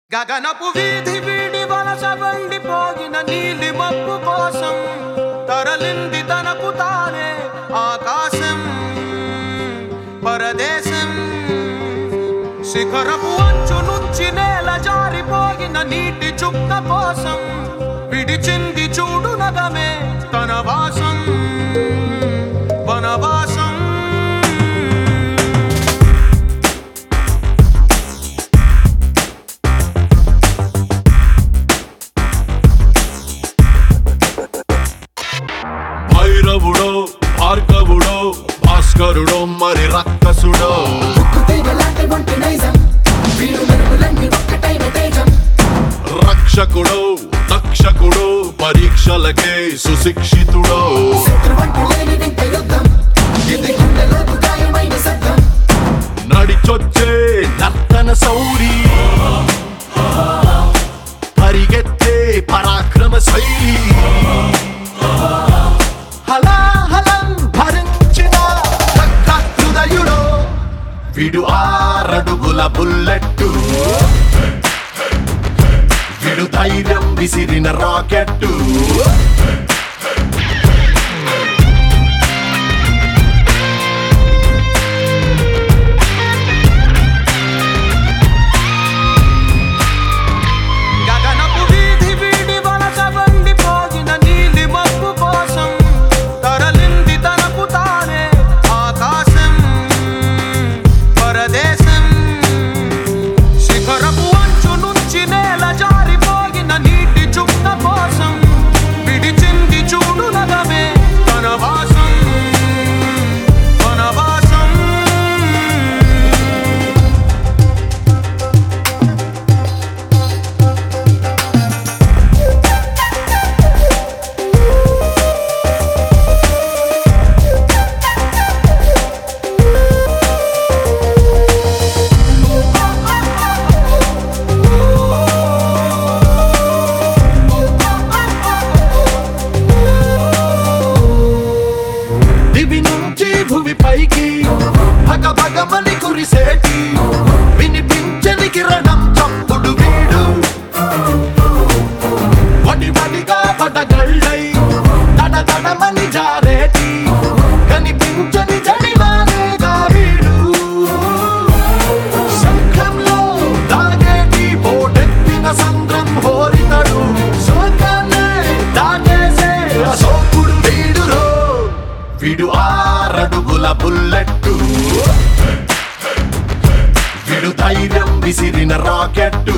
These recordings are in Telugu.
గగనపు వీధి వీడి వలస వండిపోయిన నీలి మబ్బు కోసం తరలింది తనకు తానే ఆకాశం పరదేశం. శిఖరపు అంచు నుంచి నేల జారిపోయిన నీటి చుక్క కోసం విడిచింది చూడు నగమే తన వాసం వనవాసం. భైరవుడో భార్గవుడో భాస్కరుడో మరి రక్కసుడో రక్షకుడో తక్షకుడో పరీక్షలకే సుశిక్షితుడో నడిచొచ్చే నర్తన సౌరి పరిగెత్తే పరాక్రమ శైలి విడు ఆరడుగుల బుల్లెట్టు విడు ధైర్యం విసిరిన రాకెట్టు. గగనపు వీధి వీడి వలస వండిపోయిన నీలి మబ్బు కోసం తరలింది తనకు తానే ఆకాశం పరదేశం. శిఖరపు అంచు నుంచి నేల జారిపోయిన నీటి చుక్క కోసం విడిచింది చూడు నగమే తన వాసం వనవాసం. దివి నుంచి భూమి పైకి భగ భగమని కురిసేటి వినిపించని కిరణం చప్పుడు వీడు వడి వడిగా పడగళ్ళై తడ తడమని జారేటి కనిపించని జడివానేగా వీడు. శంఖంలో దాగేటి పోటెత్తిన సంద్రం హోరితడు శోకాన్నే దాటేసే అశోకుడు వీడురో. విడు ఆరడుగుల బుల్లెట్టు విడు ధైర్యం విసిరిన రాకెట్టు.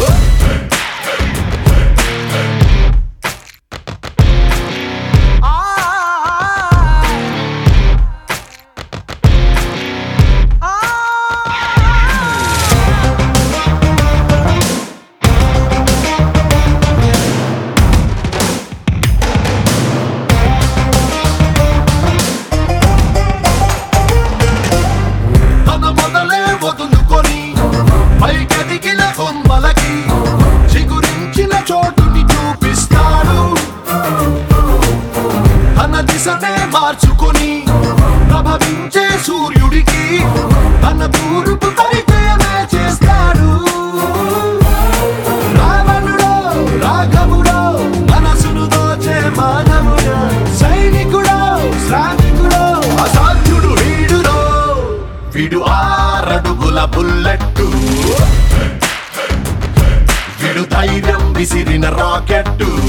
తన మొదలే వదులుకొని పైకెదిగిన కొమ్మలకి చిగురించిన చోటుని చూపిస్తాడు. తన దిశనే మార్చుకొని ప్రభవించే సూర్యుడికి తన తూర్పు పరిచయమే చేస్తాడు. రావణుడో రాఘవుడో మనసును దోచే మానవుడో సైనికుడో శ్రామికుడో అసాధ్యుడు వీడురో. విడు ఆరడుగుల బుల్లెట్టు విడు ధైర్యం విసిరిన రాకెట్టు.